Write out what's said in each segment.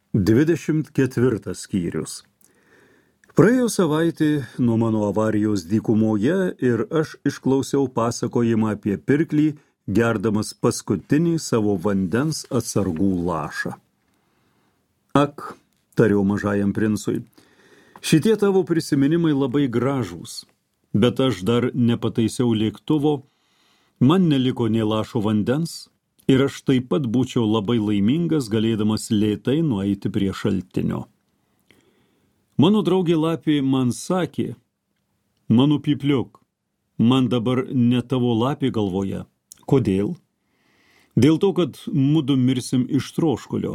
24 skyrius. Praėjo savaitė nuo mano avarijos dykumoje ir aš išklausiau pasakojimą apie pirklį, gerdamas paskutinį savo vandens atsargų lašą. Ak, tariau mažajam princui, šitie tavo prisiminimai labai gražūs, bet aš dar nepataisiau lėktuvo, man neliko nė lašo vandens, ir aš taip pat būčiau labai laimingas, galėdamas lėtai nueiti prie šaltinio. Mano draugė lapė man sakė, mano pypliuk, man dabar ne tavo lapė galvoje. Kodėl? Dėl to, kad mudu mirsim iš troškulio.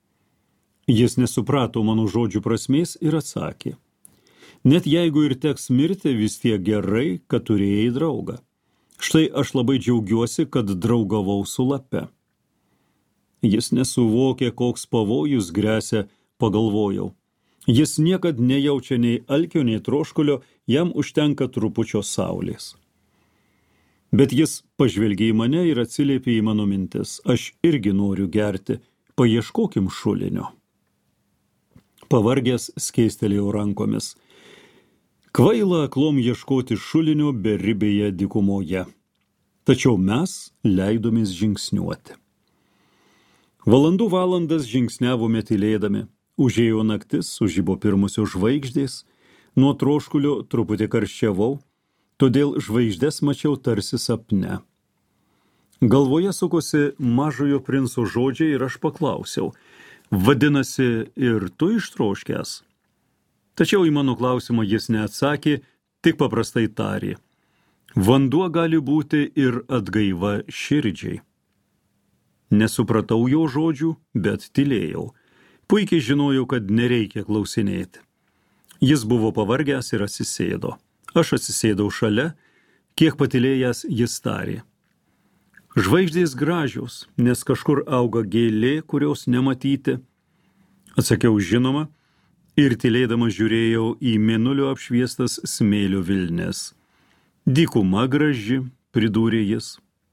Jis nesuprato mano žodžių prasmės ir atsakė, net jeigu ir teks mirti, vis tiek gerai, kad turėjai draugą. Štai aš labai džiaugiuosi, kad draugavau su lape. Jis nesuvokė, koks pavojus gresia, pagalvojau. Jis niekad nejaučia nei alkio, nei troškulio, jam užtenka trupučio saulės. Bet jis pažvelgė į mane ir atsiliepė į mano mintis. Aš irgi noriu gerti, paieškokim šulinio. Pavargęs skėstelėjau rankomis. Kvaila aklom ieškoti šulinio beribėje dykumoje. Tačiau mes leidomės žingsniuoti. Valandų valandas žingsniavome tylėdami. Užėjo naktis, sužibo pirmusios žvaigždės. Nuo troškulio truputį karščiavau, todėl žvaigždes mačiau tarsi sapne. Galvoje sukosi mažojo princo žodžiai ir aš paklausiau, vadinasi, ir tu ištroškęs? Tačiau į mano klausimą jis neatsakė, tik paprastai tarė. Vanduo gali būti ir atgaiva širdžiai. Nesupratau jo žodžių, bet tylėjau. Puikiai žinojau, kad nereikia klausinėti. Jis buvo pavargęs ir atsisėdo. Aš atsisėdau šalia, kiek patylėjęs jis tarė. Žvaigždės gražios, nes kažkur auga gėlė, kurios nematyti. Atsakiau žinoma, ir tylėdamas žiūrėjau į mėnulio apšviestas smėlio vilnes. Dykuma graži, pridūrė jis.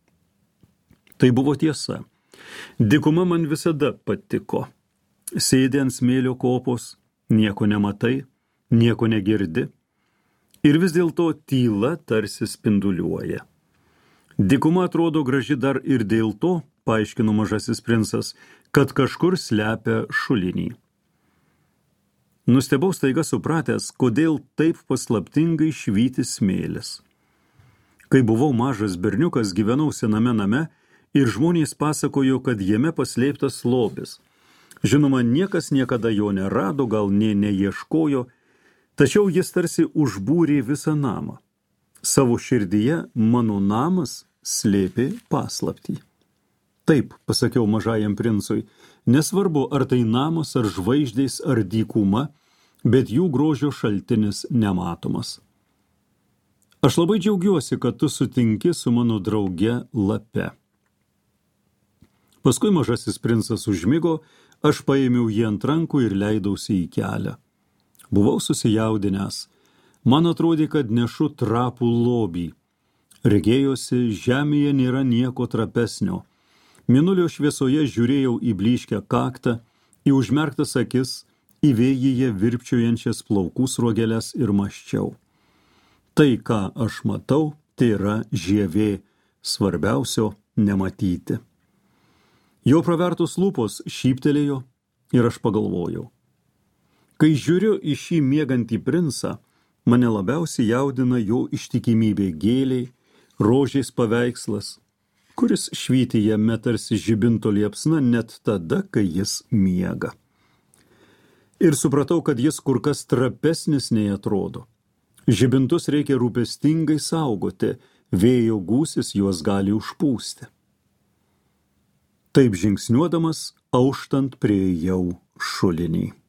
Tai buvo tiesa. Dykuma man visada patiko. Sėdi ant smėlio kopos, nieko nematai, nieko negirdi. Ir vis dėlto tyla tarsi spinduliuoja. Dykuma atrodo graži dar ir dėl to, paaiškino mažasis princas, kad kažkur slepia šulinį. Nustebau staiga supratęs, kodėl taip paslaptingai švyti smėlis. Kai buvau mažas berniukas, gyvenau sename name ir žmonės pasakojo, kad jame paslėptas lobis. Žinoma, niekas niekada jo nerado, gal nė neieškojo, tačiau jis tarsi užbūrė visą namą. Savo širdyje mano namas slėpė paslaptį. Taip, pasakiau mažajam princui, nesvarbu, ar tai namas, ar žvaigždės, ar dykuma, bet jų grožio šaltinis nematomas. Aš labai džiaugiuosi, kad tu sutinki su mano drauge lape. Paskui mažasis princas užmigo, aš paėmiau jį ant rankų ir leidausi į kelią. Buvau susijaudinęs. Man atrodė, kad nešu trapų lobį. Regėjosi, žemėje nėra nieko trapesnio. Mėnulio šviesoje žiūrėjau į blyškę kaktą, į užmerktas akis, į vėjyje virpčiojančias plaukų sruogeles ir mąsčiau. Tai, ką aš matau, tai yra žievė, svarbiausio nematyti. Jo pravertos lūpos šyptelėjo ir aš pagalvojau. Kai žiūriu į šį miegantį princą, mane labiausiai jaudina jo ištikimybė gėliai, rožės paveikslas, kuris švyti jame tarsi žibinto liepsna net tada, kai jis miega. Ir supratau, kad jis kur kas trapesnis nei atrodo. Žibintus reikia rūpestingai saugoti, vėjo gūsis juos gali užpūsti. Taip žingsniuodamas, auštant priėjau šulinį.